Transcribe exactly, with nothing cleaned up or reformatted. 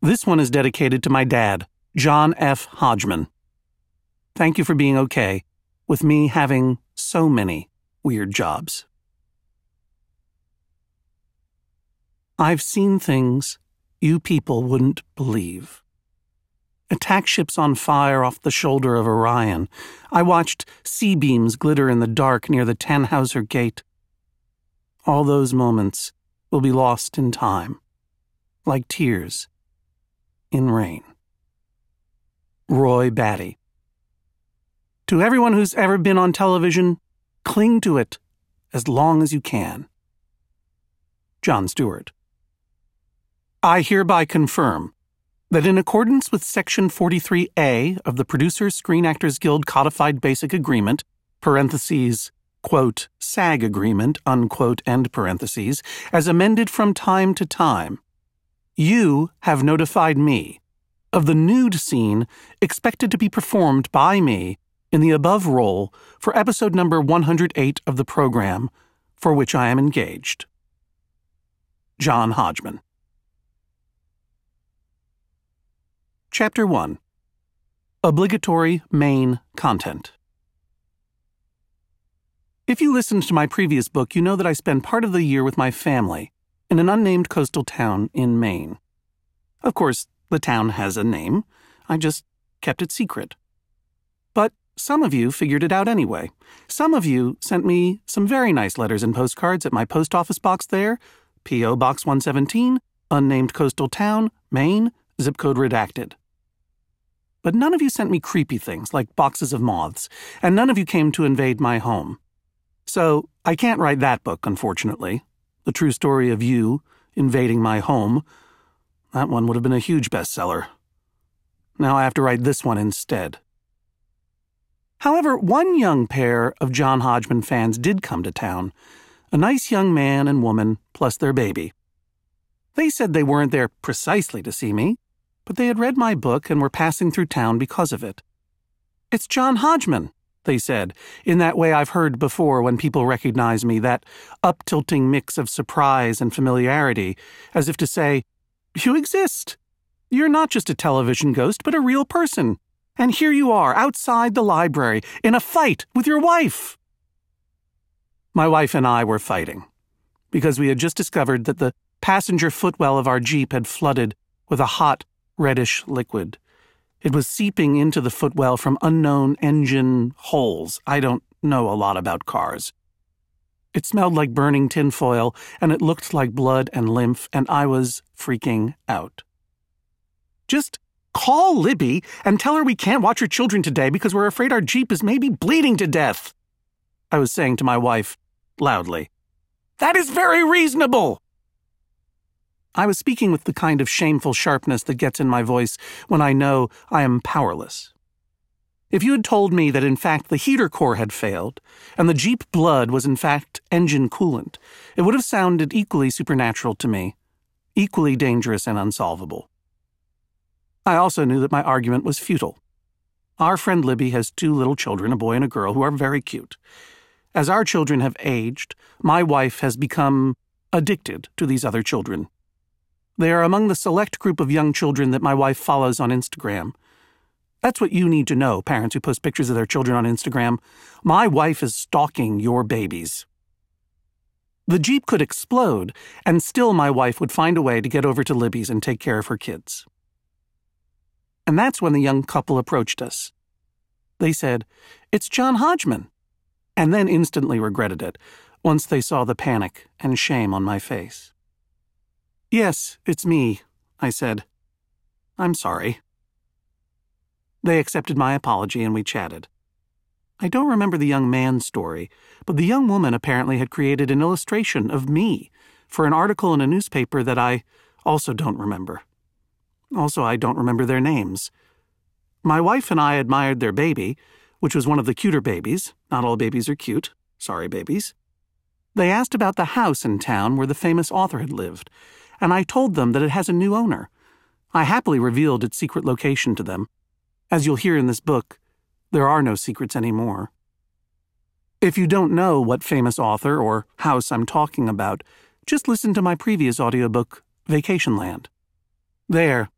This one is dedicated to my dad, John F. Hodgman. Thank you for being okay with me having so many weird jobs. I've seen things you people wouldn't believe. Attack ships on fire off the shoulder of Orion. I watched C-beams glitter in the dark near the Tannhauser Gate. All those moments will be lost in time, like tears in rain. Roy Batty. To everyone who's ever been on television, cling to it as long as you can. Jon Stewart. I hereby confirm that in accordance with Section forty-three A of the Producers Screen Actors Guild Codified Basic Agreement, parentheses, quote, SAG agreement, unquote, end parentheses, as amended from time to time, you have notified me of the nude scene expected to be performed by me in the above role for episode number one hundred eight of the program, for which I am engaged. John Hodgman. Chapter one. Obligatory Main Content. If you listened to my previous book, you know that I spend part of the year with my family in an unnamed coastal town in Maine. Of course, the town has a name. I just kept it secret. But some of you figured it out anyway. Some of you sent me some very nice letters and postcards at my post office box there, P O Box one seventeen, unnamed coastal town, Maine, zip code redacted. But none of you sent me creepy things like boxes of moths, and none of you came to invade my home. So I can't write that book, unfortunately. The true story of you invading my home. That one would have been a huge bestseller. Now I have to write this one instead. However, one young pair of John Hodgman fans did come to town. A nice young man and woman, plus their baby. They said they weren't there precisely to see me, but they had read my book and were passing through town because of it. It's John Hodgman, they said, in that way I've heard before when people recognize me, that up-tilting mix of surprise and familiarity, as if to say, you exist. You're not just a television ghost, but a real person. And here you are, outside the library, in a fight with your wife. My wife and I were fighting, because we had just discovered that the passenger footwell of our Jeep had flooded with a hot, reddish liquid. It was seeping into the footwell from unknown engine holes. I don't know a lot about cars. It smelled like burning tinfoil, and it looked like blood and lymph, and I was freaking out. Just call Libby and tell her we can't watch her children today because we're afraid our Jeep is maybe bleeding to death, I was saying to my wife, loudly. That is very reasonable. I was speaking with the kind of shameful sharpness that gets in my voice when I know I am powerless. If you had told me that in fact the heater core had failed, and the Jeep blood was in fact engine coolant, it would have sounded equally supernatural to me, equally dangerous and unsolvable. I also knew that my argument was futile. Our friend Libby has two little children, a boy and a girl, who are very cute. As our children have aged, my wife has become addicted to these other children. They are among the select group of young children that my wife follows on Instagram. That's what you need to know, parents who post pictures of their children on Instagram. My wife is stalking your babies. The Jeep could explode, and still my wife would find a way to get over to Libby's and take care of her kids. And that's when the young couple approached us. They said, "It's John Hodgman," and then instantly regretted it once they saw the panic and shame on my face. "Yes, it's me," I said. "I'm sorry." They accepted my apology and we chatted. I don't remember the young man's story, but the young woman apparently had created an illustration of me for an article in a newspaper that I also don't remember. Also, I don't remember their names. My wife and I admired their baby, which was one of the cuter babies. Not all babies are cute. Sorry, babies. They asked about the house in town where the famous author had lived, and I told them that it has a new owner. I happily revealed its secret location to them. As you'll hear in this book, there are no secrets anymore. If you don't know what famous author or house I'm talking about, just listen to my previous audiobook, Vacationland. There,